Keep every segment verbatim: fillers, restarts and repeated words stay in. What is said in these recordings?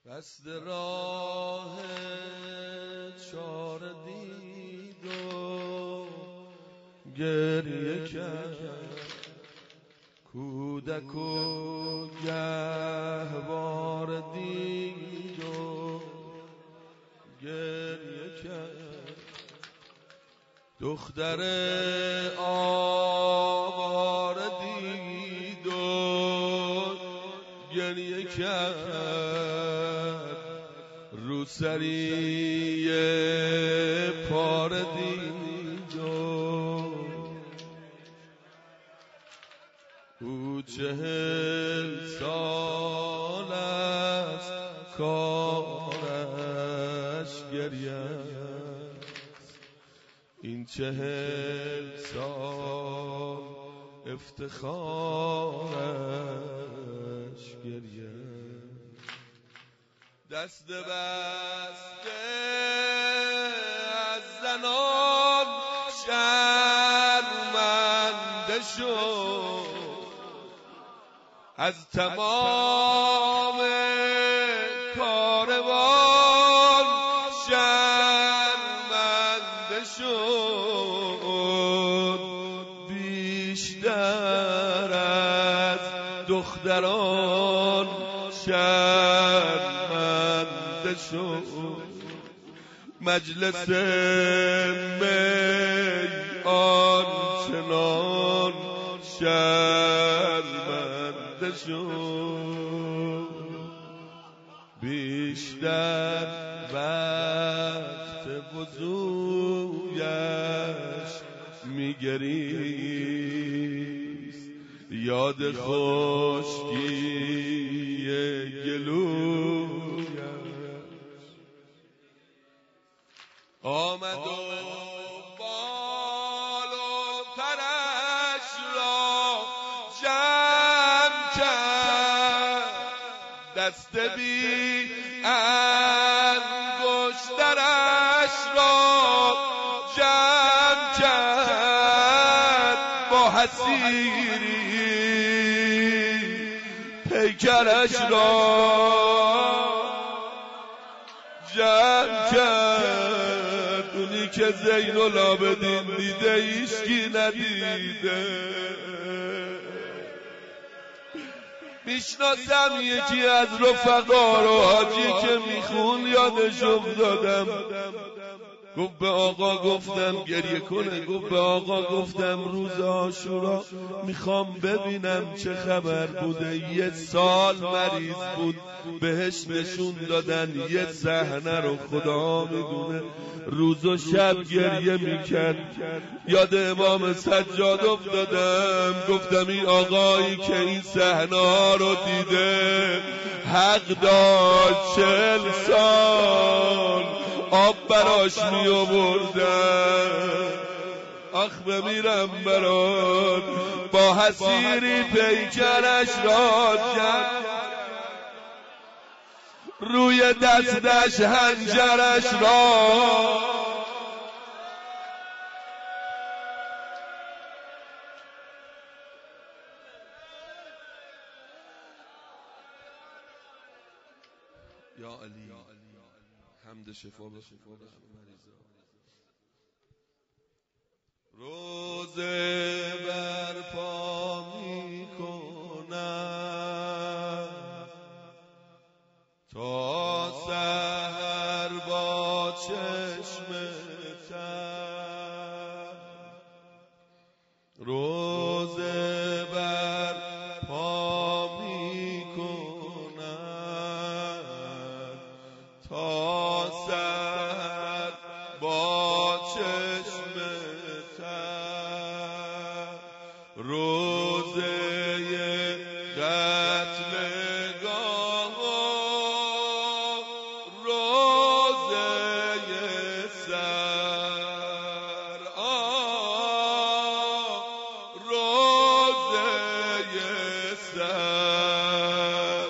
قصد راه چار دید و گریه کرد، کودک و گهوار دید و گریه کرد، دختر آوار دید و گریه کرد، روسری پار دید و او چهل سال است کارش گریه است، این چهل سال افتخارش گریه. دست بسته از زنان شرمنده شد، از تمام کاروان شرمنده شد، بیشتر از دختران شرمنده شد. مجلس می آنچنان شرمنده شد، بیشتر وقت وضویش میگریست، یاد خشکی گلویش آمد و بال و پرش را جمع کرد، دست بی انگشترش را جمع کرد، با حسیری پیکرش را جمع کرد، اونی که زین العابدین دیده ایشکی ندیده. میشناسم یکی از رفقا رو، حاجی که میخون یادش افتادم، گفت به آقا گفتم گریه کنه، گفت به آقا گفتم روز عاشورا میخوام ببینم چه خبر بوده. یه سال مریض بود، بهش نشون دادن یه صحنه رو، خدا میدونه روز و شب گریه میکرد. یاد امام سجاد افتادم، گفتم این آقایی که این صحنه رو دیده حق داشت چهل سال آب براش می آوردن. آخ بمیرم برات، با حسیری پیکرش را جمع، روی دستش هنجرش را یا علی حمد شفا به شفا به مریضا. روزه برپا می کنم تا سحر با چشم تر، روزه برپا می کنم تا سحر با چشم تر، روزه قتلگاه روزه سر، آه روزه سر،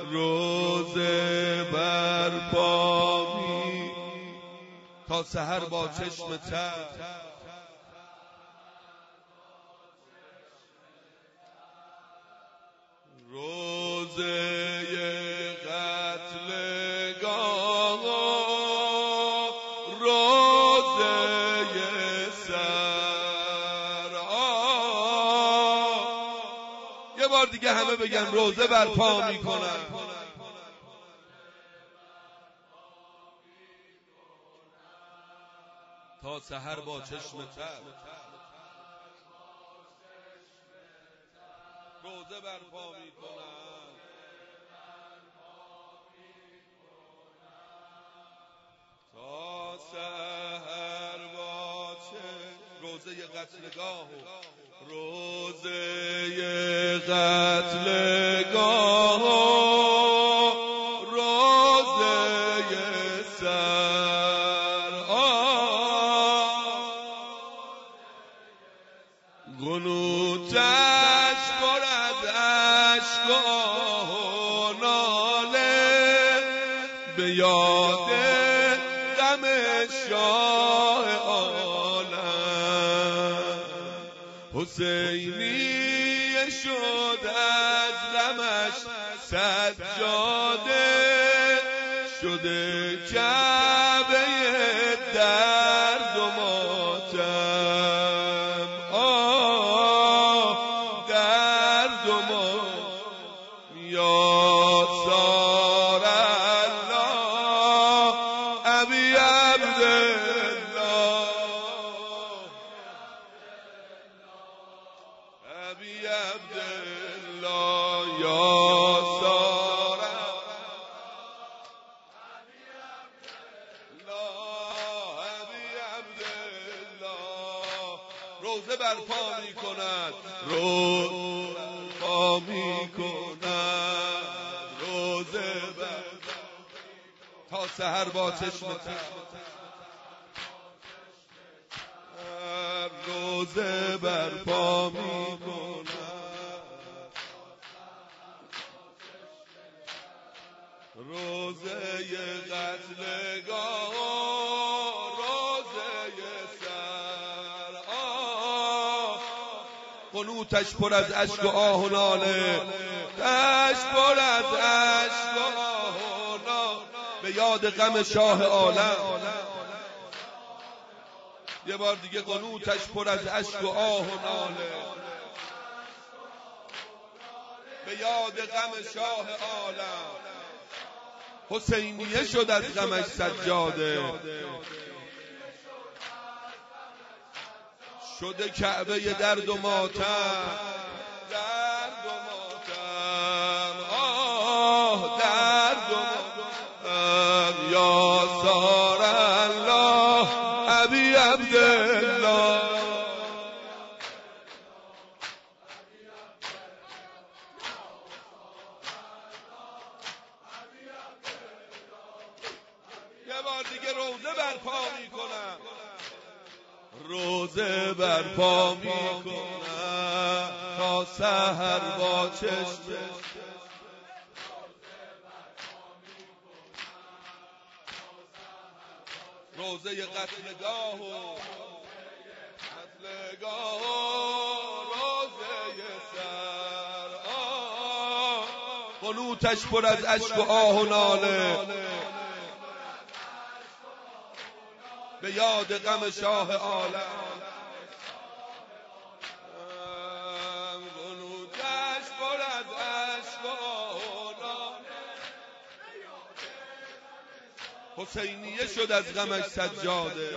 روزه برپا می تا سحر با چشم تر، روزه قتل دیگه همه بگن روزه برپا میکنم. تا سحر با چشم تر روزه برپا میکنم. تا سحر با چشم روزه قتلگاه روزه قتلگاه روزه سر قنوتش پر از اشک و آه و ناله به یاد غم شاه عالم. حسینی شد از غمش سجاده شده کعبه درد و ماتم. آه درد و ماتم یاد سار الله ابی عبدالله ابی عبدالله یا سار روزه برپا می کند روزه برپا می کند روزه برپا تا سحر با چشم تر روزه برپا می کند روزه قتلگاه قنوتش پر از اشک و آه و ناله تش پر از اشک و آه و ناله به یاد غم شاه عالم. یه بار دیگه قنوتش پر از اشک و آه و ناله به یاد غم شاه عالم. حسینیه شد از غمش سجاده شده کعبه درد و ماتم درد و ماتم آه درد و ماتم یا سار الله ابی عبدالله یه بار دیگه روزه برپا میکنم روزه برپا میکنم تا سحر با چشم روزه قتلگاه و قتلگاه روزه سر قنوتش پر از اشک و آه و ناله به یاد غم شاه عالم. قنوتش پر از اشک و آه و ناله حسینیه شد از غمش سجاده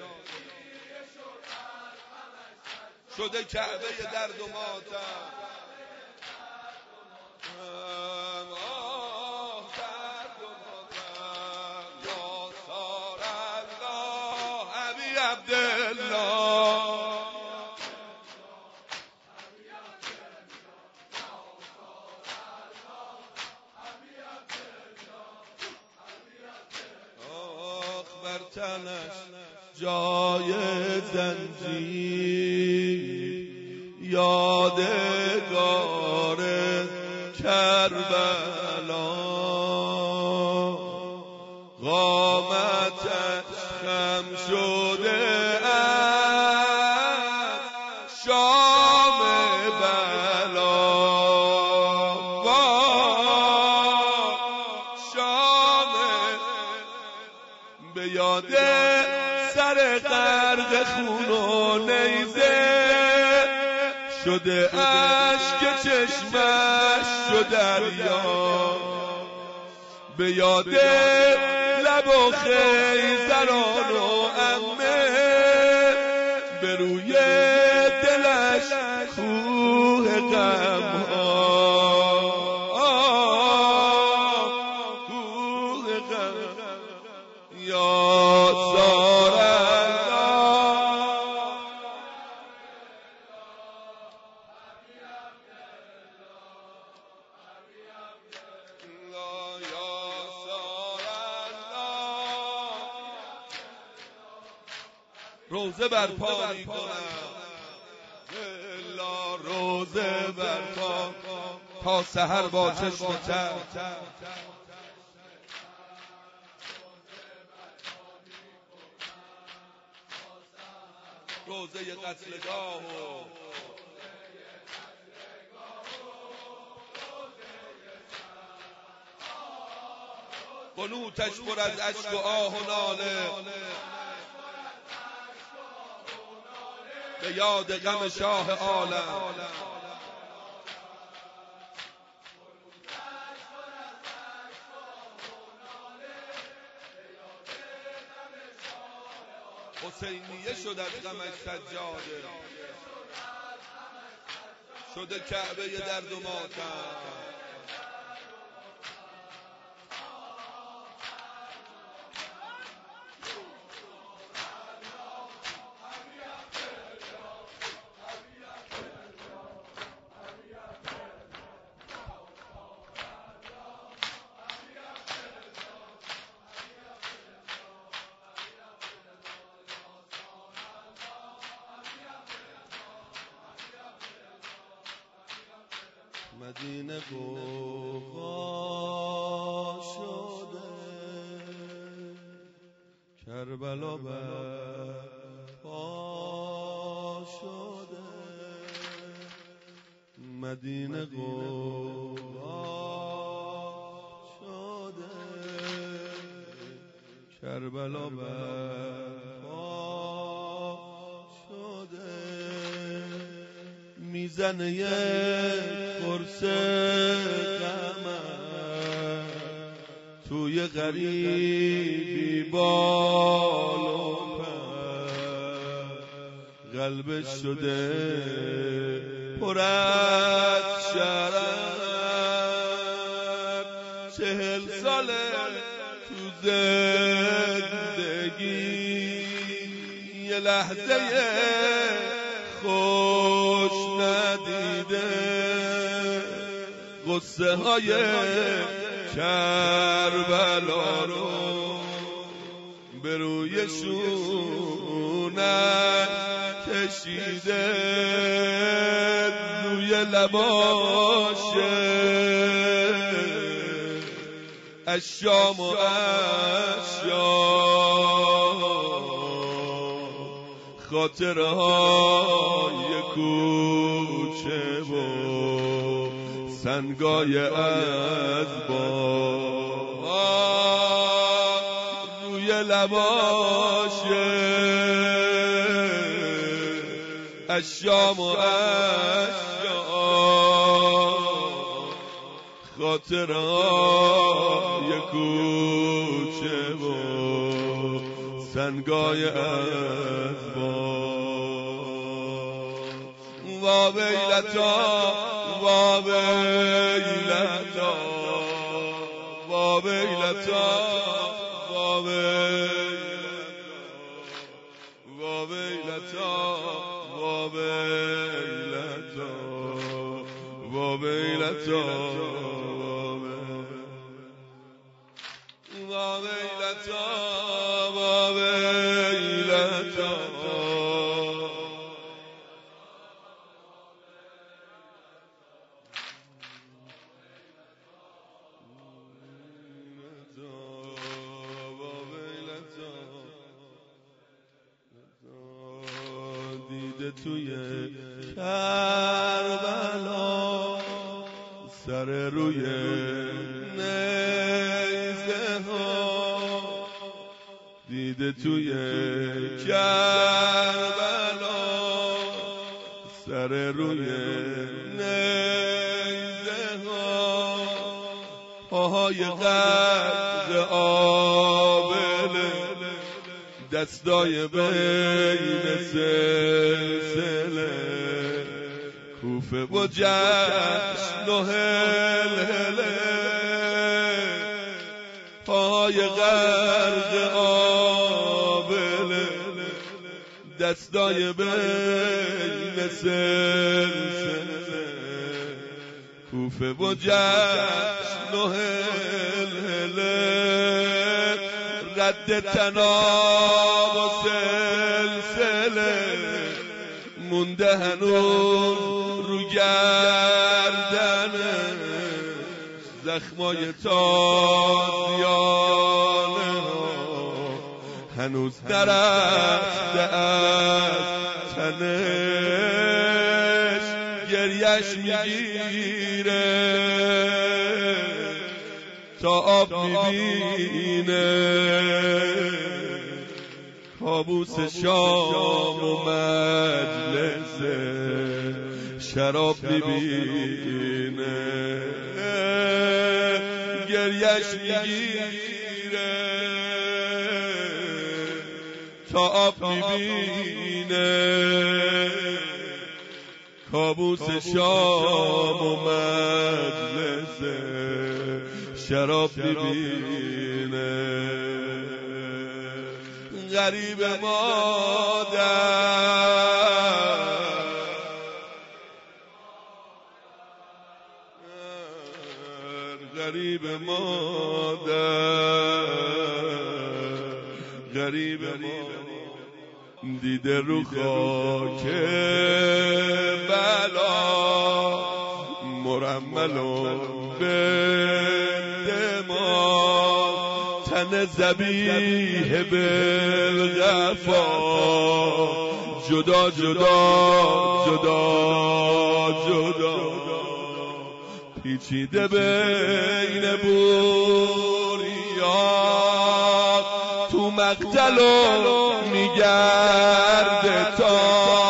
شده کعبه درد و ماتم. بر تنش جای زنجیر یادگار کربلا قامتش خم شده از شام بلا شام به یاد سر غرق خون و نیزه شده اشک چشمش شده دریا، به یاد لب و خیزران و عمه، به روی دلش کوه غم ها، کوه غم یا سارا. روزه برپا می کنم، الا روزه برپا تا سحر با چشم تر. روزه قتلگاه و قنوتش پر از اشک و آه و ناله، به یاد غم شاه عالم. حسینیه شد از غمش سجاده، شده کعبه درد و ماتم. مدینه غوغا شده، کربلا برپا شده. مدینه غوغا شده، کربلا برپا شده. میزنه یه قرص قمر توی غریبی بال و پر، قلبش شده پر از شرر. چهل ساله تو زندگی یه لحظه خوش ندیده، غصه های کربلا رو به روی شونش کشیده، روی لباشه اشام و اشام، خاطره های کوچه و سنگای از باد، روی لباشه اشام و اشام، خاطره های کوچه و سنگای از باد. وا ویلتا وا ویلتا وا ویلتا وا ویلتا وا ویلتا وا ویلتا وا ویلتا وا ویلتا. دیده توی کربلا سر روی نیزه ها، دیده توی کربلا سر سر روی نیزه ها، پاهای غرق آبله، دستای بین سلسله، کوفه و جشن و هلهله، پاهای غرق آبله، دستای بین سلسله، کوفه و جشن و هلهله، رد طناب و سلسله، مونده هنوز رو گردنه، زخمای تازیانه هنوز نرفته از تنش، گریش میگیره تا آب میبینه، کابوس شام و مجلس شراب میبینه، گریش میگیره تا آب میبینه، کابوس شام و مجلس شراب میبینه. غریب مادر غریب مادر غریب مادر دیده رو خاک بلا، مرمل به دماغ، تن ذبیح بالغفا، جدا جدا جدا جدا، پیچیده بین بوریات، تو مقتل و میگرده تا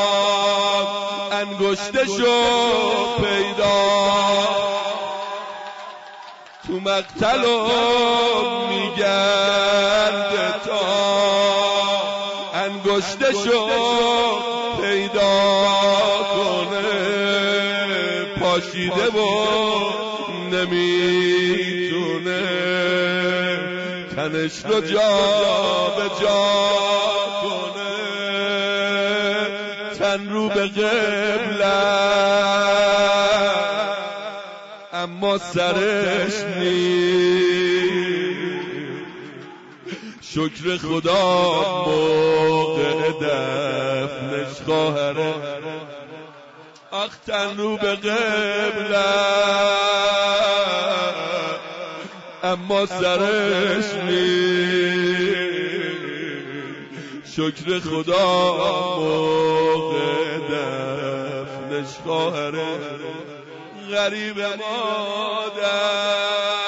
انگشتشو پیدا، تو مقتل و میگرده تا انگشتشو پیدا کنه، پاشیده و نمیتونه تنش رو جا به جا کنه، تن رو به قبله اما سرش نیست، شکر خدا موقع دفنش خواهره، آخ تن رو به قبله اما سرش نیست، شکر خدا موقع دفنش خواهره. غریب مادر